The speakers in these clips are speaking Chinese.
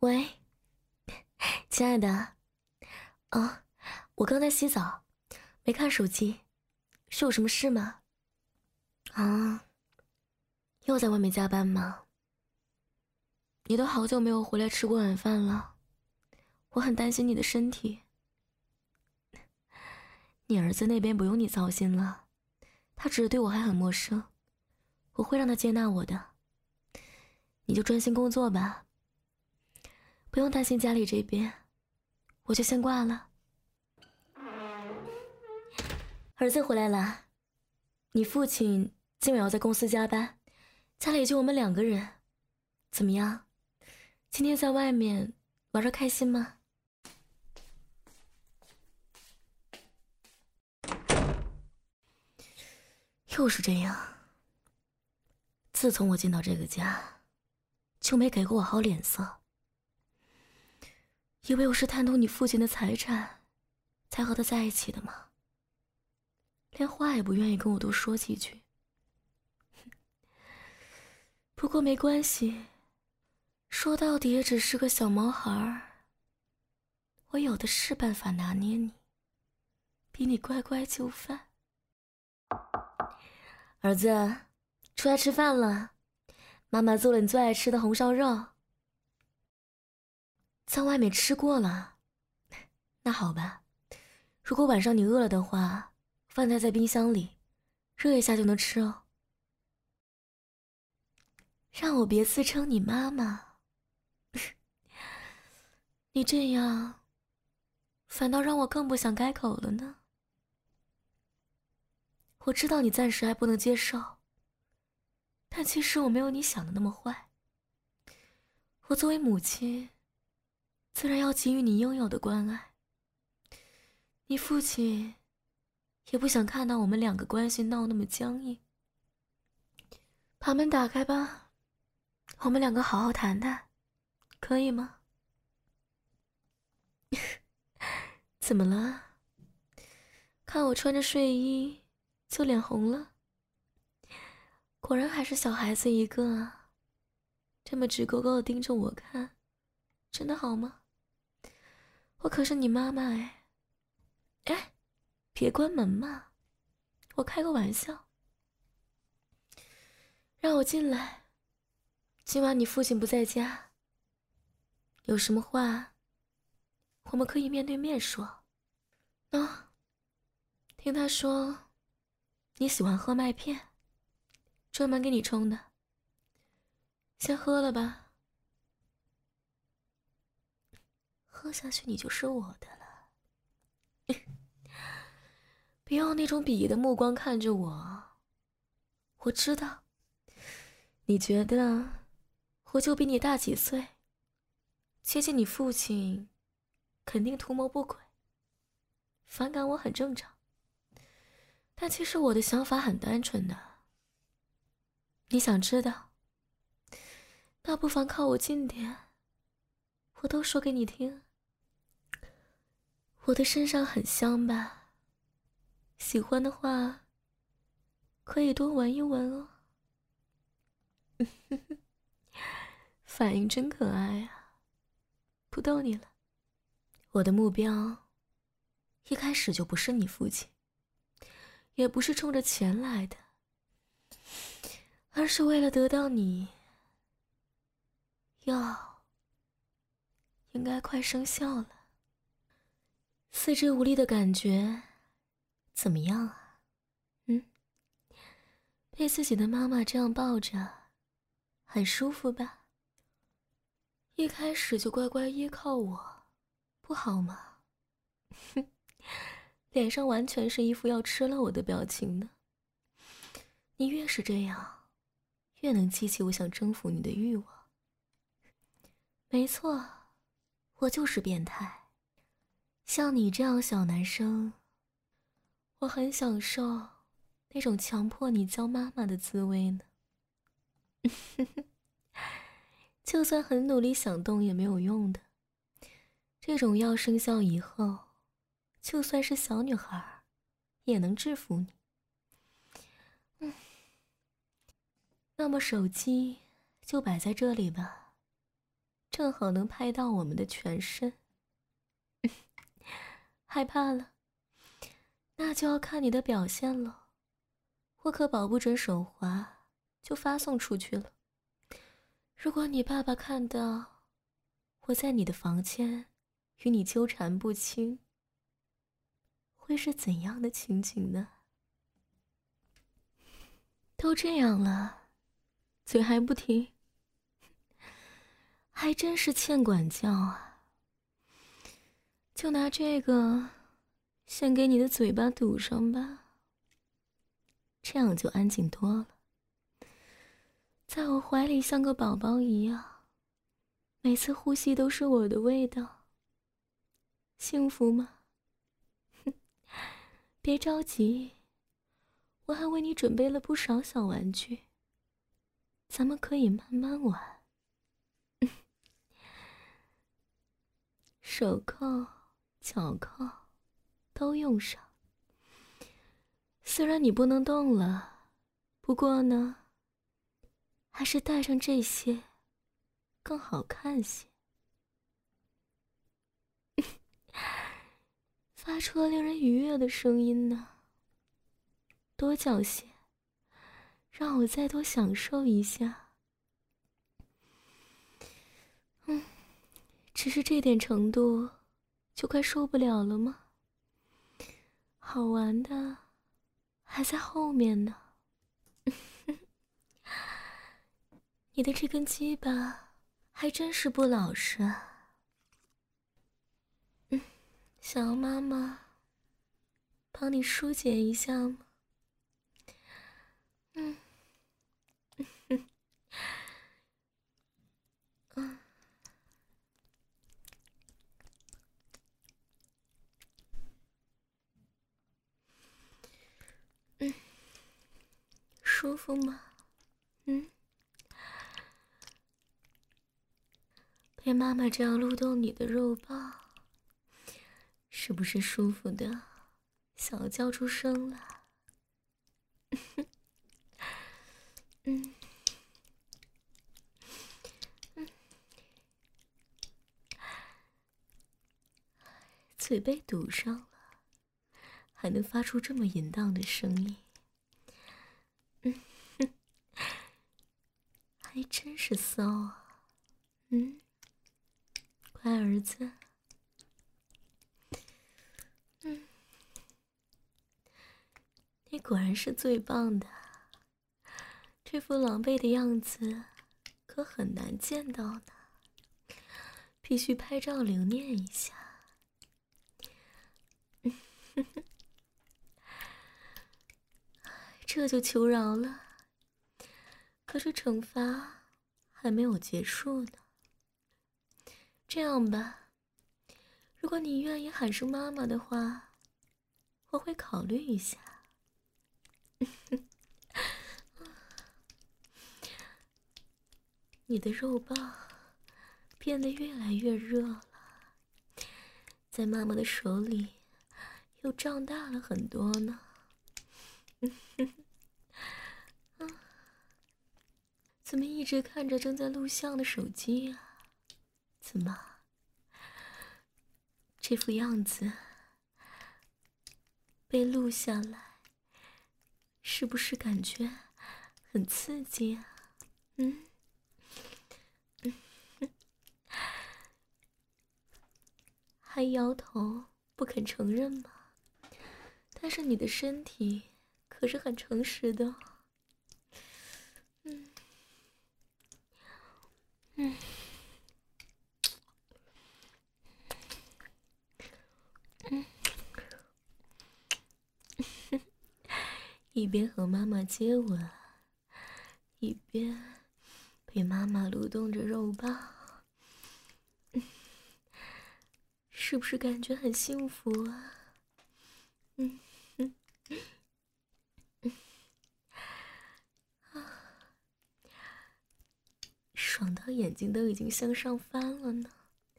喂，亲爱的，我刚才洗澡，没看手机，是有什么事吗？啊，又在外面加班吗？你都好久没有回来吃过晚饭了，我很担心你的身体。你儿子那边不用你操心了，他只是对我还很陌生，我会让他接纳我的。你就专心工作吧，不用担心家里这边，我就先挂了。儿子回来了，你父亲今晚要在公司加班，家里就我们2个人，怎么样？今天在外面玩得开心吗？又是这样。自从我进到这个家，就没给过我好脸色。以为我是贪图你父亲的财产，才和他在一起的吗？连话也不愿意跟我多说几句。不过没关系，说到底也只是个小毛孩儿，我有的是办法拿捏你，逼你乖乖就范。儿子，出来吃饭了，妈妈做了你最爱吃的红烧肉。在外面吃过了，那好吧，如果晚上你饿了的话，饭菜在冰箱里，热一下就能吃哦。让我别自称你妈妈，你这样反倒让我更不想开口了呢。我知道你暂时还不能接受，但其实我没有你想的那么坏。我作为母亲，自然要给予你应有的关爱。你父亲也不想看到我们2个关系闹那么僵硬。把门打开吧，我们2个好好谈谈，可以吗？怎么了？看我穿着睡衣就脸红了？果然还是小孩子一个啊，这么直勾勾的盯着我看，真的好吗？我可是你妈妈哎。哎，别关门嘛，我开个玩笑。让我进来，今晚你父亲不在家，有什么话我们可以面对面说。听他说你喜欢喝麦片，专门给你冲的，先喝了吧，喝下去你就是我的了。别用那种鄙夷的目光看着我，我知道你觉得我就比你大几岁，接近你父亲肯定图谋不轨，反感我很正常。但其实我的想法很单纯的，你想知道，那不妨靠我近点，我都说给你听。我的身上很香吧？喜欢的话，可以多闻一闻哦。反应真可爱啊，不逗你了。我的目标一开始就不是你父亲，也不是冲着钱来的，而是为了得到你。药应该快生效了，四肢无力的感觉怎么样啊？被自己的妈妈这样抱着，很舒服吧？一开始就乖乖依靠我，不好吗？脸上完全是一副要吃了我的表情呢。你越是这样，越能激起我想征服你的欲望。没错，我就是变态。像你这样小男生，我很享受那种强迫你叫妈妈的滋味呢。就算很努力想动也没有用的，这种药生效以后，就算是小女孩也能制服你。那么手机就摆在这里吧， 正好能拍到我们的全身。害怕了，那就要看你的表现了。我可保不准手滑就发送出去了。如果你爸爸看到我在你的房间与你纠缠不清，会是怎样的情景呢？都这样了，嘴还不停，还真是欠管教啊。就拿这个先给你的嘴巴堵上吧，这样就安静多了。在我怀里像个宝宝一样，每次呼吸都是我的味道，幸福吗？别着急，我还为你准备了不少小玩具，咱们可以慢慢玩。手铐、脚铐都用上。虽然你不能动了，不过呢，还是戴上这些更好看些。发出了令人愉悦的声音呢，多叫些，让我再多享受一下。只是这点程度就快受不了了吗？好玩的还在后面呢。你的这根鸡巴还真是不老实啊。想要妈妈帮你疏解一下吗？舒服吗？被妈妈这样撸动你的肉棒，是不是舒服的想要叫出声来？嘴被堵上了，还能发出这么淫荡的声音，还真是骚啊。乖儿子，你果然是最棒的，这副狼狈的样子可很难见到呢，必须拍照留念一下。这就求饶了，可是惩罚还没有结束呢。这样吧，如果你愿意喊声妈妈的话，我会考虑一下。你的肉棒变得越来越热了，在妈妈的手里又胀大了很多呢。怎么一直看着正在录像的手机啊？怎么这副样子被录下来，是不是感觉很刺激啊？还摇头不肯承认吗？但是你的身体可是很诚实的哦。一边和妈妈接吻，一边被妈妈撸动着肉棒，是不是感觉很幸福啊？爽到眼睛都已经向上翻了呢，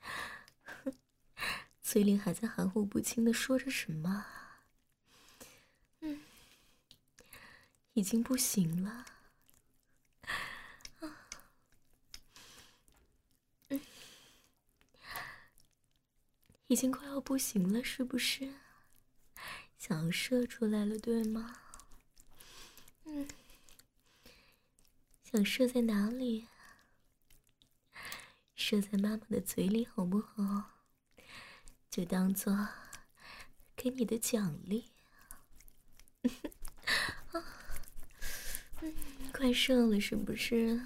嘴里还在含糊不清地说着什么啊。已经不行了。 已经快要不行了，是不是？想要射出来了，对吗？想射在哪里？射在妈妈的嘴里好不好？就当做给你的奖励。快射了是不是？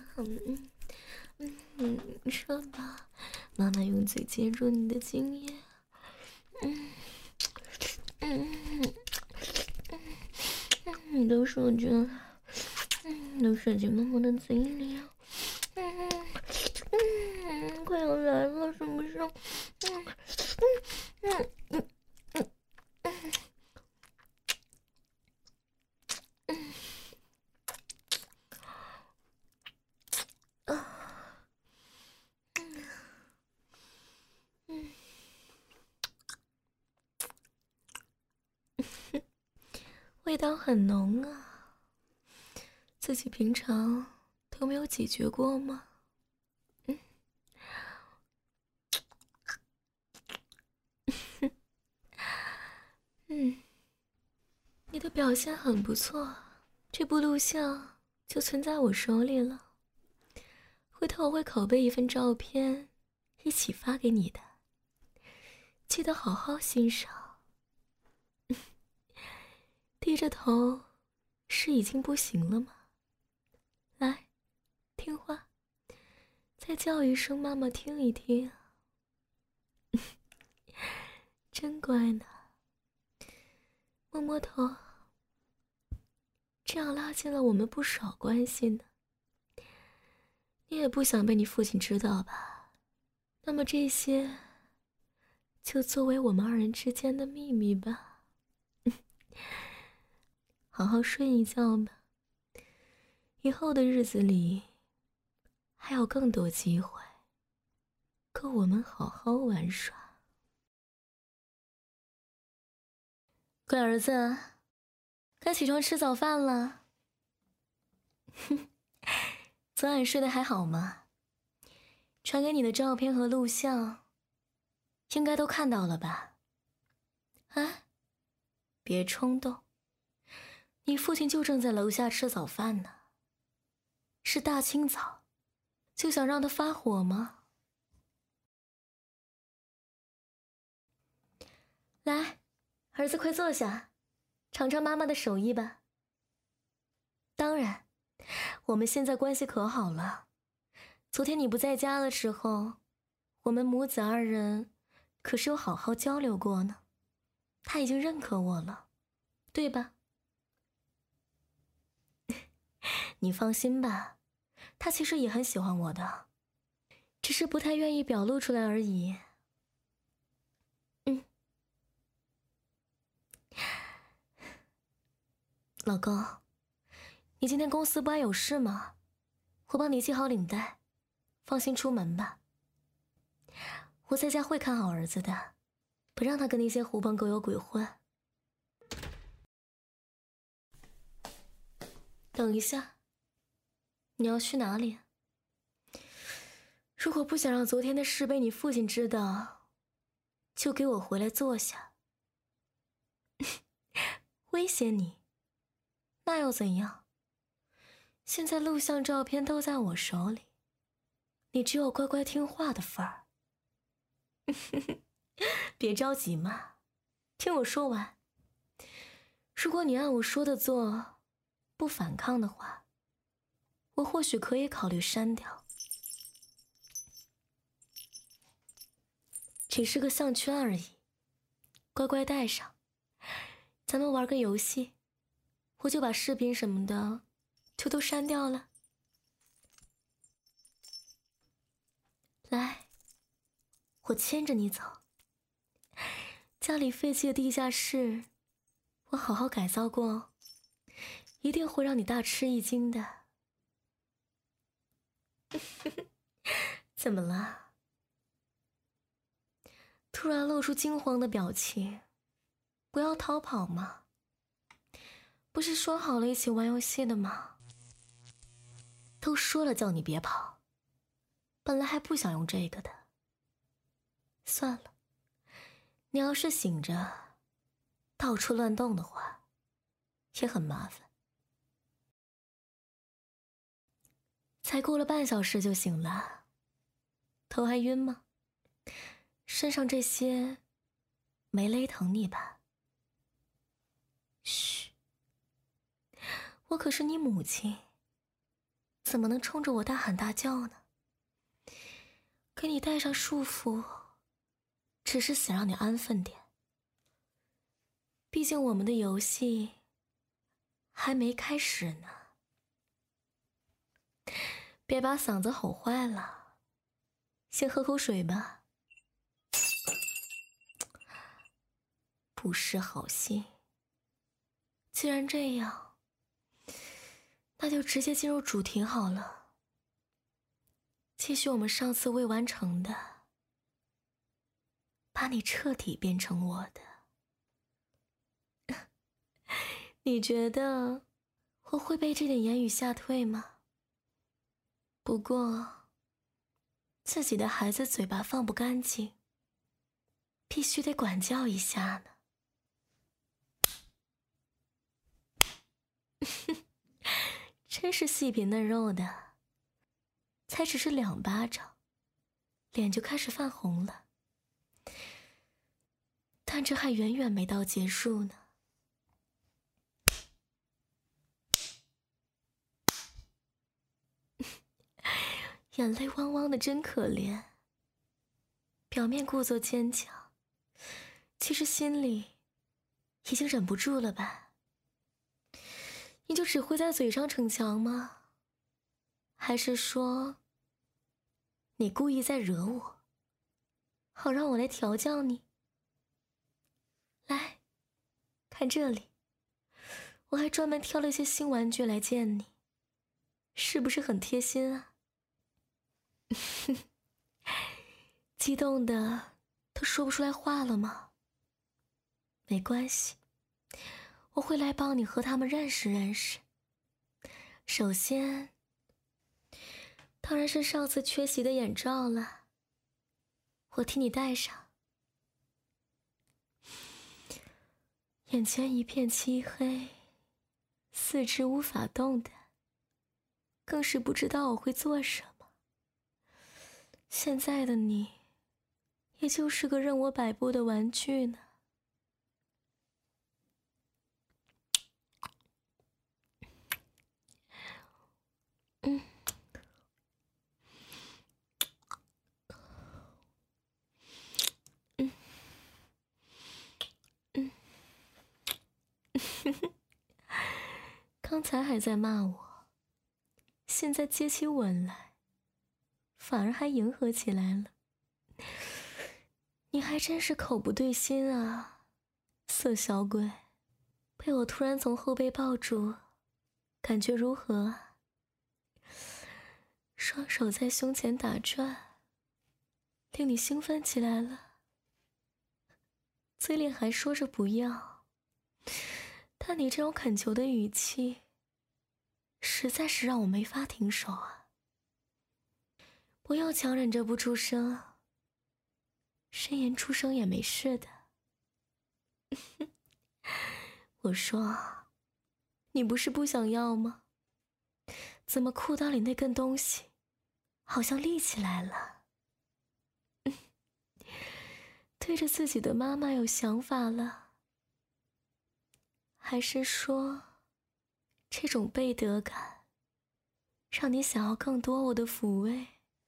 射吧，妈妈用嘴接住你的精液。都射进，都射进妈妈的嘴里。快要来了，是不是？味道很浓啊，自己平常都没有咀嚼过吗？你的表现很不错，这部录像就存在我手里了。回头我会拷贝一份照片，一起发给你的，记得好好欣赏。低着头，是已经不行了吗？来，听话，再叫一声妈妈听一听。真乖呢。摸摸头，这样拉近了我们不少关系呢。你也不想被你父亲知道吧？那么这些就作为我们二人之间的秘密吧。好好睡一觉吧，以后的日子里还有更多机会够我们好好玩耍。乖儿子，该起床吃早饭了。昨晚睡得还好吗？传给你的照片和录像应该都看到了吧？哎，别冲动，你父亲就正在楼下吃早饭呢。是大清早就想让他发火吗？来，儿子快坐下，尝尝妈妈的手艺吧。当然，我们现在关系可好了。昨天你不在家的时候，我们母子二人可是有好好交流过呢。他已经认可我了，对吧？你放心吧，他其实也很喜欢我的，只是不太愿意表露出来而已。老公，你今天公司不还有事吗？我帮你系好领带，放心出门吧。我在家会看好儿子的，不让他跟那些狐朋狗友鬼混。等一下，你要去哪里？如果不想让昨天的事被你父亲知道，就给我回来坐下。威胁你？那又怎样？现在录像照片都在我手里，你只有乖乖听话的份儿。别着急嘛，听我说完。如果你按我说的做，不反抗的话，我或许可以考虑删掉。只是个项圈而已，乖乖戴上。咱们玩个游戏，我就把视频什么的就都删掉了。来，我牵着你走。家里废弃的地下室，我好好改造过，一定会让你大吃一惊的。怎么了？突然露出惊慌的表情，不要逃跑嘛。不是说好了一起玩游戏的吗？都说了叫你别跑，本来还不想用这个的。算了， 你要是醒着，到处乱动的话，也很麻烦。才过了半小时就醒了，头还晕吗？身上这些没勒疼你吧？嘘，我可是你母亲，怎么能冲着我大喊大叫呢？给你带上束缚，只是想让你安分点。毕竟我们的游戏还没开始呢。别把嗓子吼坏了，先喝口水吧。不识好心。既然这样，那就直接进入主题好了。继续我们上次未完成的，把你彻底变成我的。你觉得我会被这点言语吓退吗？不过，自己的孩子嘴巴放不干净，必须得管教一下呢。真是细皮嫩肉的，才只是2巴掌，脸就开始泛红了。但这还远远没到结束呢。眼泪汪汪的，真可怜。表面故作坚强，其实心里已经忍不住了吧？你就只会在嘴上逞强吗？还是说，你故意在惹我，好让我来调教你？来，看这里，我还专门挑了一些新玩具来见你，是不是很贴心啊？激动的都说不出来话了吗？没关系，我会来帮你和他们认识认识。首先，当然是上次缺席的眼罩了，我替你戴上。眼前一片漆黑，四肢无法动弹，更是不知道我会做什么。现在的你，也就是个任我摆布的玩具呢。刚才还在骂我，现在接起吻来，反而还迎合起来了。你还真是口不对心啊，色小鬼。被我突然从后背抱住，感觉如何啊？双手在胸前打转，令你兴奋起来了。嘴里还说着不要，但你这种恳求的语气，实在是让我没法停手啊。不要强忍着不出声，呻吟出声也没事的。我说，你不是不想要吗？怎么裤裆里那根东西好像立起来了？对着自己的妈妈有想法了？还是说，这种背德感让你想要更多我的抚慰？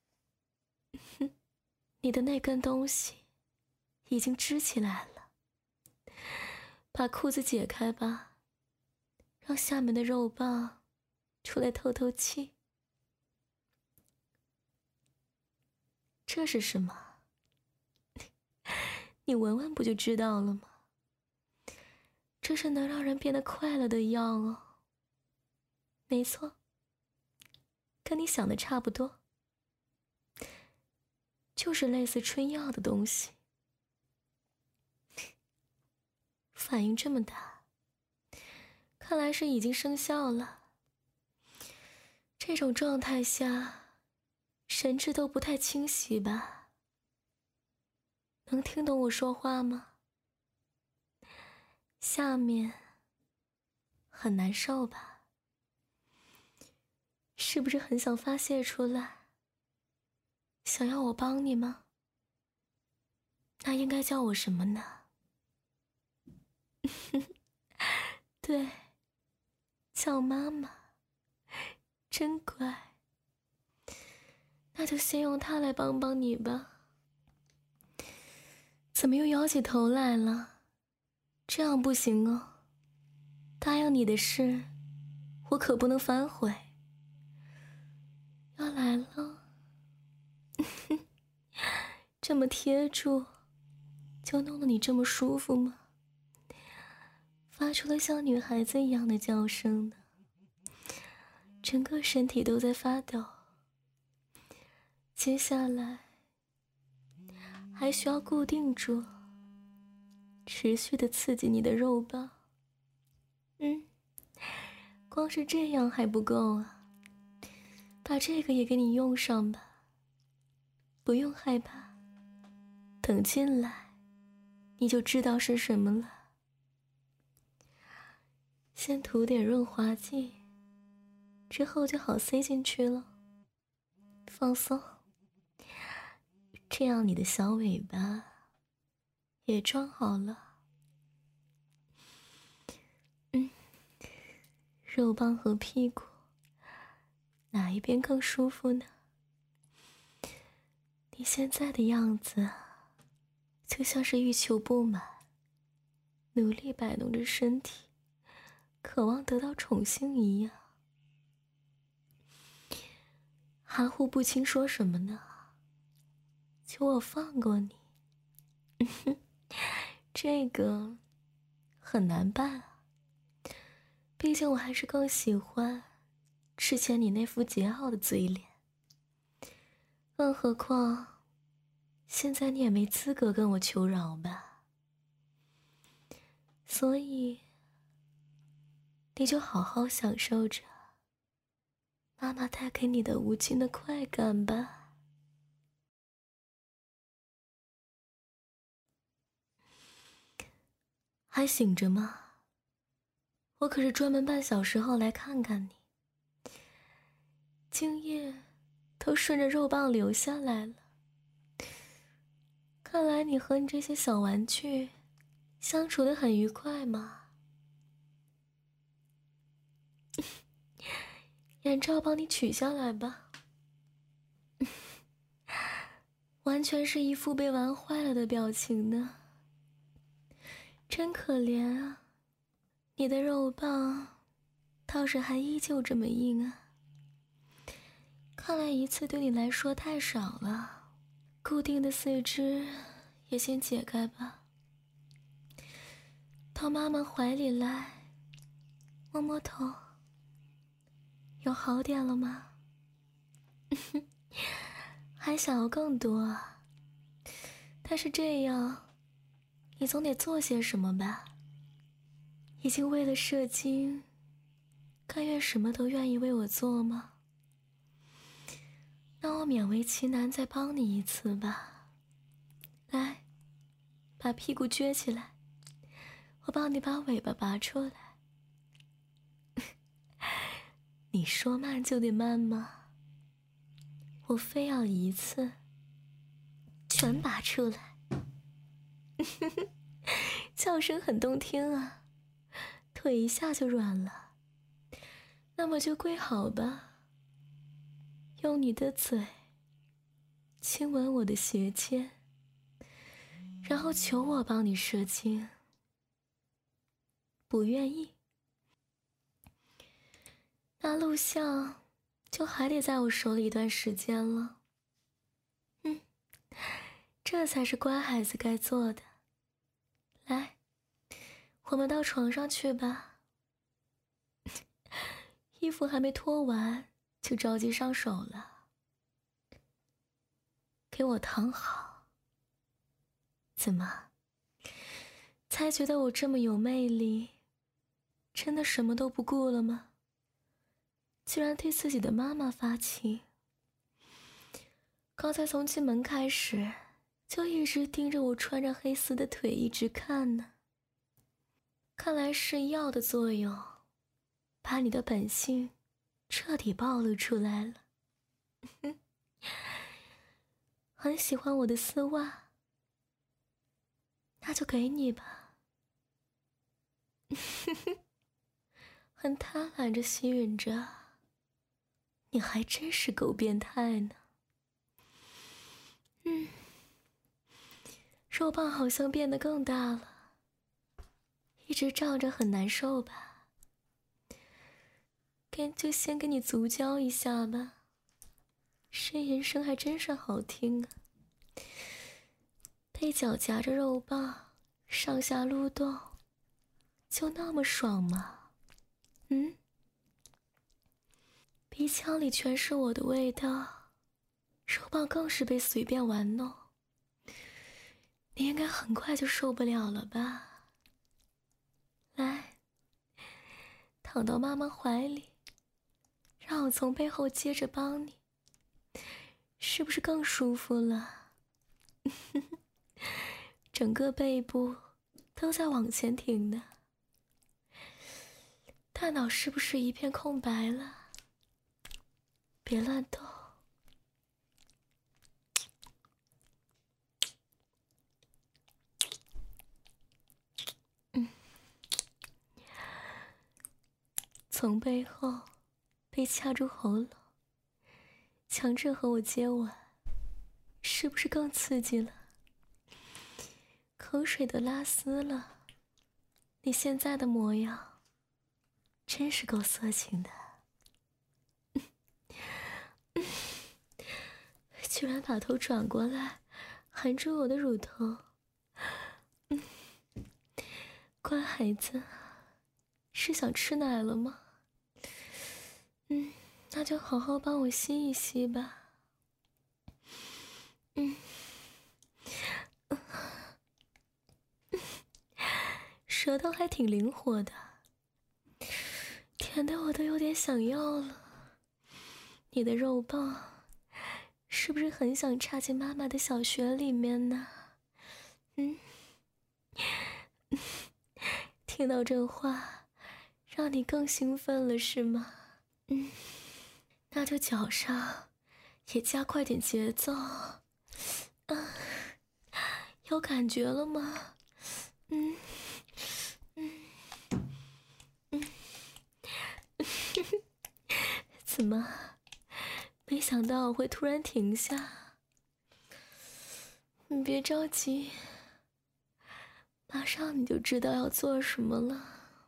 你的那根东西已经支起来了，把裤子解开吧，让下面的肉棒出来透透气。这是什么？你闻闻不就知道了吗？这是能让人变得快乐的药哦。没错，跟你想的差不多，就是类似春药的东西。反应这么大，看来是已经生效了。这种状态下，神志都不太清晰吧？能听懂我说话吗？ 下面很难受吧？是不是很想发泄出来？想要我帮你吗？那应该叫我什么呢？对，叫妈妈，真乖。那就先用它来帮帮你吧。怎么又摇起头来了？这样不行哦。答应你的事，我可不能反悔。要来了，这么贴住，就弄得你这么舒服吗？发出了像女孩子一样的叫声呢，整个身体都在发抖。接下来还需要固定住，持续的刺激你的肉棒。光是这样还不够啊，把这个也给你用上吧。不用害怕，等进来你就知道是什么了。先涂点润滑剂，之后就好塞进去了。放松，这样你的小尾巴也装好了。肉棒和屁股哪一边更舒服呢？你现在的样子就像是欲求不满，努力摆弄着身体，渴望得到宠幸一样。含糊不清说什么呢？求我放过你。这个很难办啊，毕竟我还是更喜欢之前你那副桀骜的嘴脸。更何况现在你也没资格跟我求饶吧，所以你就好好享受着妈妈带给你的无尽的快感吧。还醒着吗？我可是专门半小时后来看看你，精液都顺着肉棒流下来了。看来你和你这些小玩具相处得很愉快嘛。眼罩帮你取下来吧。完全是一副被玩坏了的表情呢。真可怜啊，你的肉棒倒是还依旧这么硬啊。看来一次对你来说太少了，固定的四肢也先解开吧。到妈妈怀里来，摸摸头，有好点了吗？还想要更多啊？但是这样，你总得做些什么吧？已经为了射精，甘愿什么都愿意为我做吗？那我勉为其难再帮你一次吧。来，把屁股撅起来，我帮你把尾巴拔出来。你说慢就得慢吗？我非要一次全拔出来。叫声很动听啊，腿一下就软了。那么就跪好吧，用你的嘴亲吻我的斜肩，然后求我帮你射精。不愿意？那录像就还得在我手里一段时间了。这才是乖孩子该做的。来，我们到床上去吧。衣服还没脱完，就着急上手了。给我躺好。怎么，才觉得我这么有魅力，真的什么都不顾了吗？居然对自己的妈妈发情。刚才从进门开始，就一直盯着我穿着黑丝的腿一直看呢。 看来是药的作用，把你的本性彻底暴露出来了。很喜欢我的丝袜，那就给你吧。很贪婪着吸吮着，你还真是够变态呢。肉棒好像变得更大了，一直胀着很难受吧？就先给你足交一下吧，呻吟声还真是好听啊。被脚夹着肉棒上下撸动，就那么爽吗？鼻腔里全是我的味道，肉棒更是被随便玩弄。你应该很快就受不了了吧？来，躺到妈妈怀里，让我从背后接着帮你，是不是更舒服了？整个背部都在往前挺呢，大脑是不是一片空白了？别乱动。从背后被掐住喉咙，强制和我接吻，是不是更刺激了？口水都拉丝了，你现在的模样真是够色情的。居然把头转过来含住我的乳头。乖孩子，是想吃奶了吗？那就好好帮我吸一吸吧。舌头还挺灵活的，甜的我都有点想要了。你的肉棒是不是很想插进妈妈的小穴里面呢？听到这话，让你更兴奋了是吗？那就脚上也加快点节奏。有感觉了吗？怎么？没想到我会突然停下。你别着急，马上你就知道要做什么了。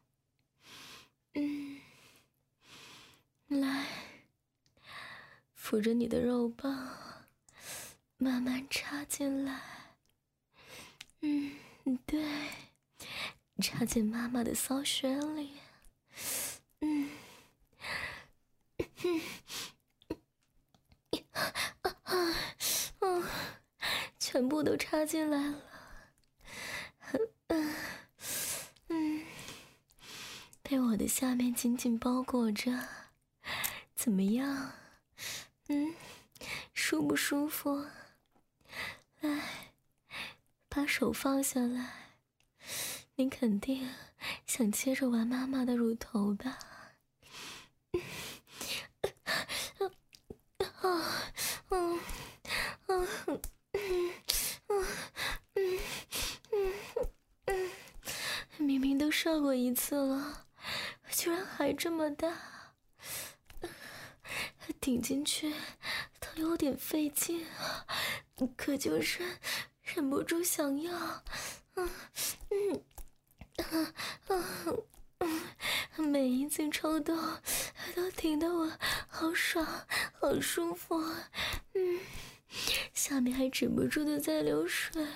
来，扶着你的肉棒，慢慢插进来。对，插进妈妈的骚穴里。全部都插进来了。被我的下面紧紧包裹着，怎么样？舒不舒服？来，把手放下来。你肯定想接着玩妈妈的乳头吧？明明都射过一次了，居然还这么大，顶进去都有点费劲，可就是忍不住想要。每一次抽动都挺得我好爽好舒服。下面还止不住的在流水。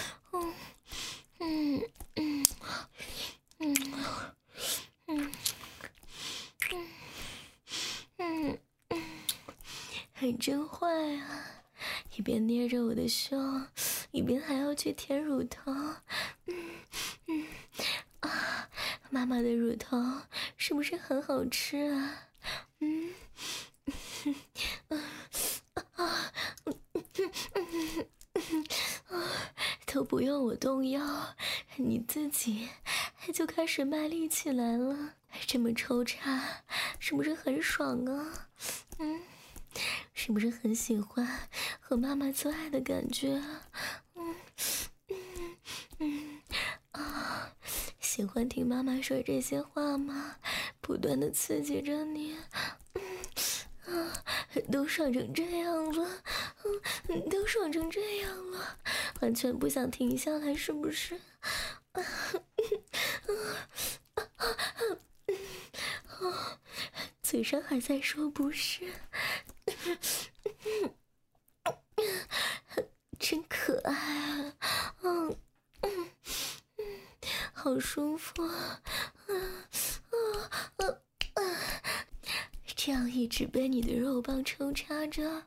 还真坏啊，一边捏着我的胸，一边还要去舔乳头。妈妈的乳头是不是很好吃啊？都不用我动腰，你自己就开始卖力起来了。这么抽插，是不是很爽啊？是不是很喜欢和妈妈做爱的感觉？喜欢听妈妈说这些话吗？不断的刺激着你，都爽成这样了，都爽成这样了，完全不想停下来，是不是？嘴上还在说不是，真可爱啊！好舒服啊！这样一直被你的肉棒抽插着，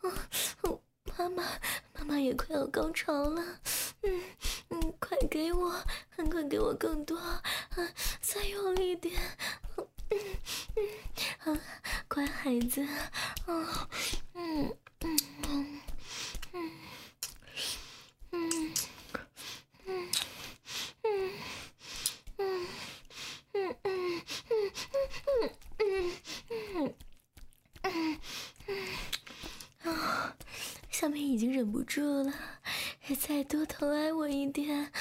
妈妈也快要高潮了，快给我更多，再用力点，乖孩子，下面已经忍不住了，再多疼爱我一点，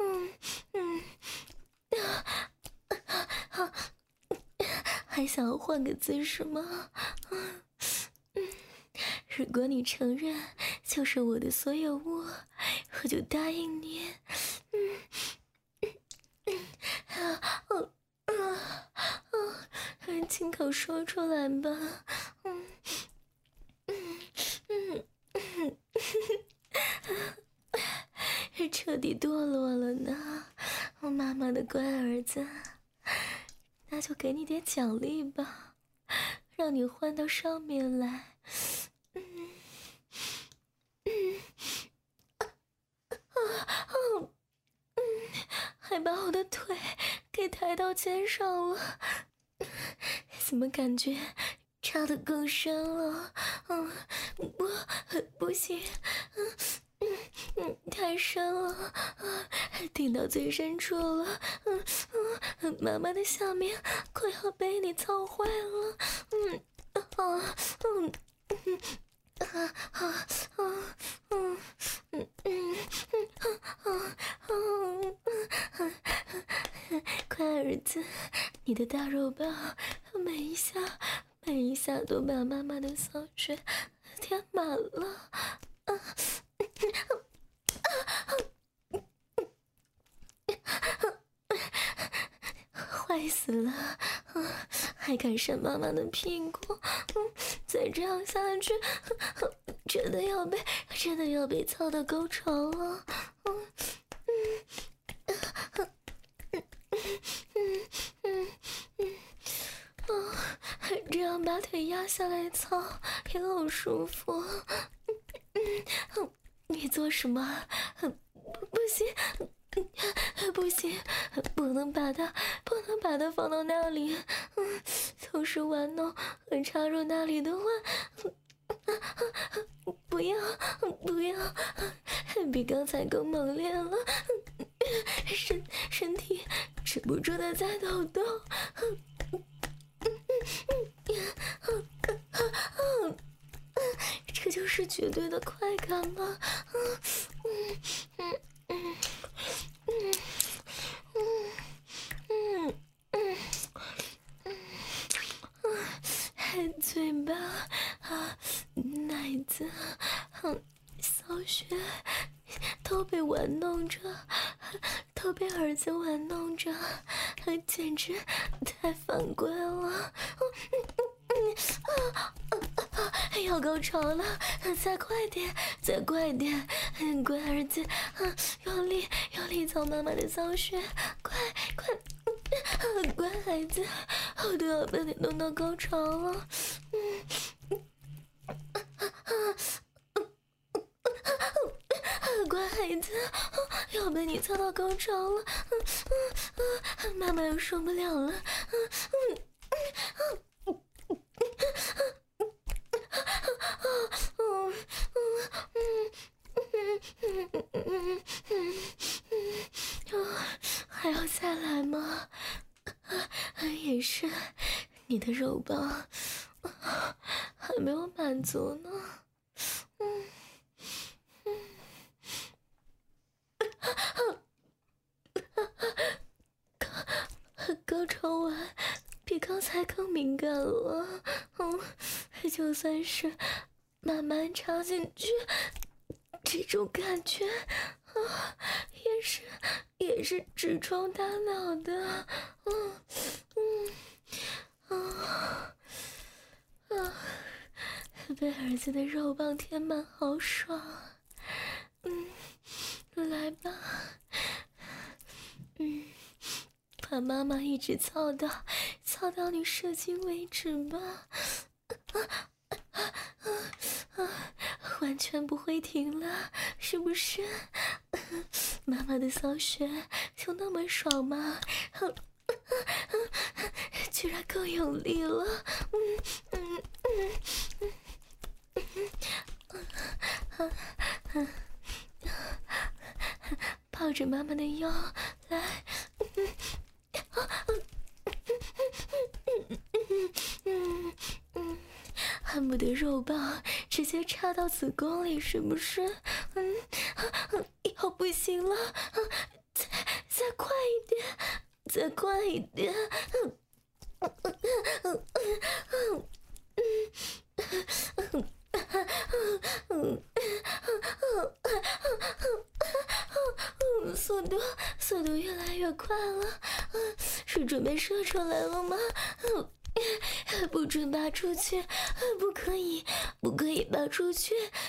还想要换个姿势吗？如果你承认就是我的所有物，我就答应你。亲口说出来吧。彻底堕落了呢，我妈妈的乖儿子。那就给你点奖励吧，让你换到上面来。还把我的腿给抬到肩上了，怎么感觉插得更深了？不行，太深了，顶到最深处了，妈妈的下面快要被你操坏了，乖儿子，你的大肉包每一下都把妈妈的骚穴填满了，坏死了，还敢扇妈妈的屁股，再这样下去，真的要被操到高潮了，这样把腿压下来操也好舒服。你做什么？不行，不能把它放到那里。都是玩弄和插入那里的话，不要，比刚才更猛烈了。身体止不住的在抖动。这就是绝对的快感吗？嘴巴奶子骚穴都被玩弄着，都被儿子玩弄着，简直太犯规了。要高潮了，再快点，乖儿子，用力操妈妈的骚穴，快，乖孩子，我都要被你弄到高潮了，乖孩子，要被你操到高潮了，妈妈又受不了了， 还要再来吗？也是，你的肉棒还没有满足呢。高潮完比刚才更敏感了。就算是慢慢插进去，这种感觉也是直冲大脑的。被儿子的肉棒填满，好爽。来吧。把妈妈一直操到你射精为止吧。完全不会停了，是不是？妈妈的骚穴就那么爽吗？居然更有力了。抱着妈妈的腰来。恨不得肉棒直接插到子宫里，是不是？要不行了，再快一点，再快一点。速度越来越快了。是准备射出来了吗？不准拔出去，不可以拔出去。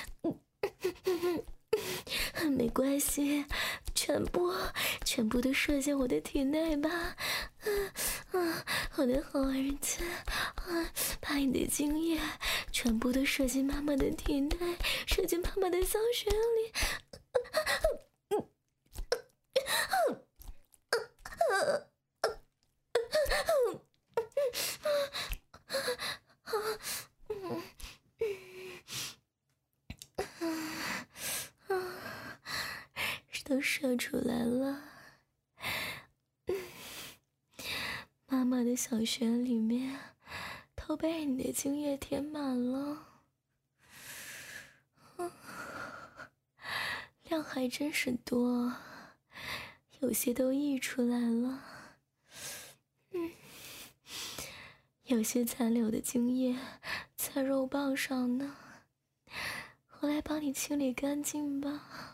没关系，全部都射进我的体内吧。我的好儿子，把你的精液全部都射进妈妈的体内，射进妈妈的骚穴里。都射出来了。妈妈的小穴里面都被你的精液填满了。量还真是多，有些都溢出来了。有些残留的精液在肉棒上呢，我来帮你清理干净吧。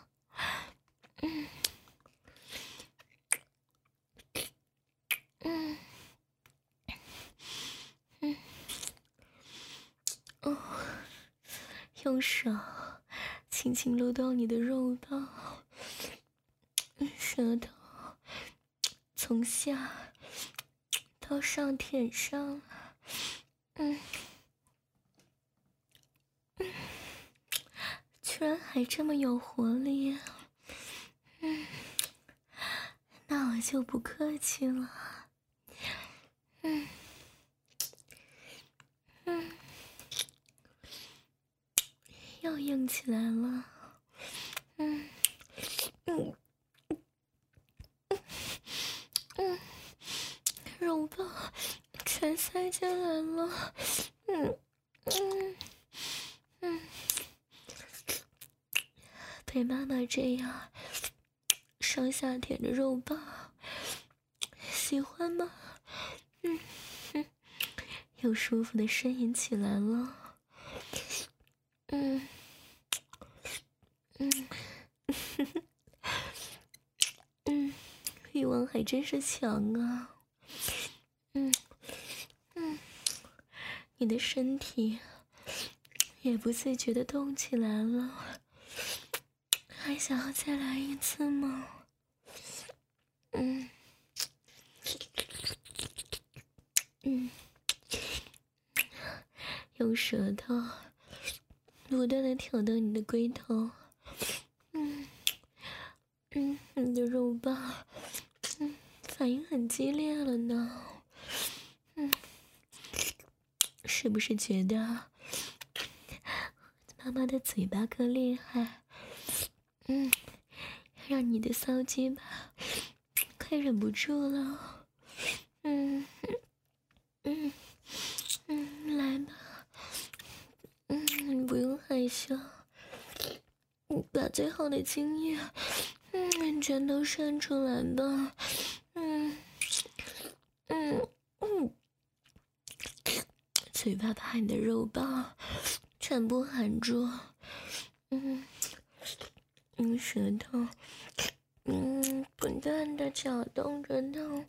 用手轻轻撸动你的肉棒，舌头从下到上舔上。居然还这么有活力。那我就不客气了。又硬起来了。肉棒全塞进来了。被妈妈这样上下舔着肉棒，喜欢吗？又舒服的呻吟起来了。欲望还真是强啊。你的身体也不自觉地动起来了，还想要再来一次吗？用舌头不断地挑逗你的龟头。你的肉棒反应很激烈了呢。是不是觉得妈妈的嘴巴更厉害？让你的骚鸡巴快该忍不住了。来吧，不用害羞，把最后的精液，全都渗出来吧。嘴巴把你的肉棒全部含住，用舌头，不断的搅动着它，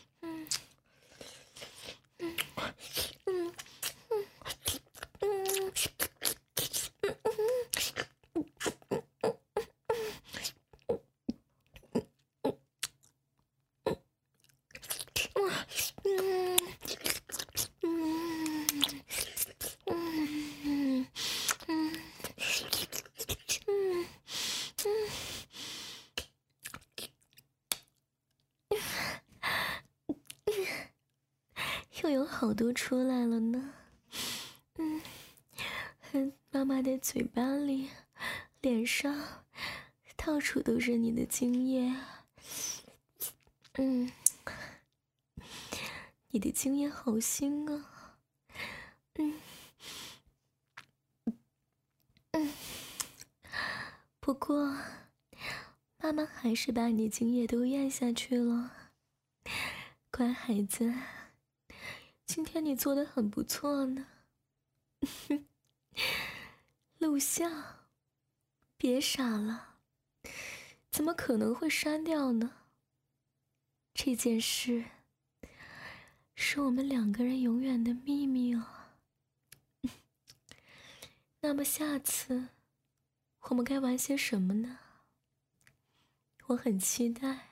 又有好多出来了呢。妈妈的嘴巴里、脸上到处都是你的精液。你的精液好腥啊。不过妈妈还是把你的精液都咽下去了。乖孩子，今天你做得很不错呢。录像，别傻了，怎么可能会删掉呢？这件事是我们两个人永远的秘密哦。那么下次我们该玩些什么呢？我很期待。